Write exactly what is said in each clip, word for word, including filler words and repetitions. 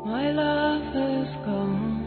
My love is gone.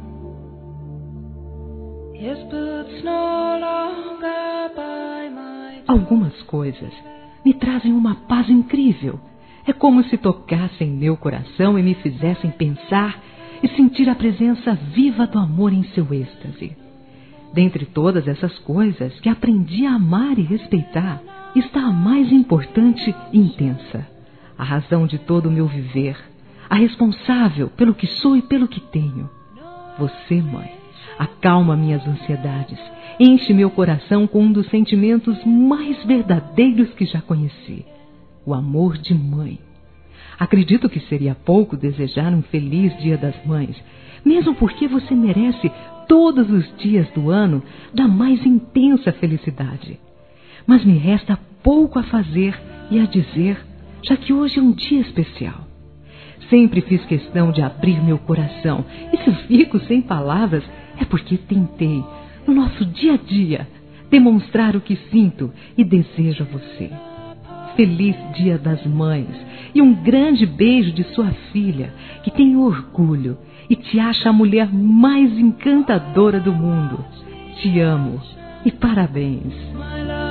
His boots no longer by my... Algumas coisas me trazem uma paz incrível. É como se tocassem meu coração e me fizessem pensar e sentir a presença viva do amor em seu êxtase. Dentre todas essas coisas que aprendi a amar e respeitar, está a mais importante e intensa, a razão de todo o meu viver, a responsável pelo que sou e pelo que tenho. Você, mãe, acalma minhas ansiedades, enche meu coração com um dos sentimentos mais verdadeiros que já conheci, o amor de mãe. Acredito que seria pouco desejar um feliz Dia das Mães, mesmo porque você merece todos os dias do ano da mais intensa felicidade. Mas me resta pouco a fazer e a dizer, já que hoje é um dia especial. Sempre fiz questão de abrir meu coração, e se fico sem palavras é porque tentei, no nosso dia a dia, demonstrar o que sinto e desejo a você. Feliz Dia das Mães e um grande beijo de sua filha, que tem orgulho e te acha a mulher mais encantadora do mundo. Te amo e parabéns.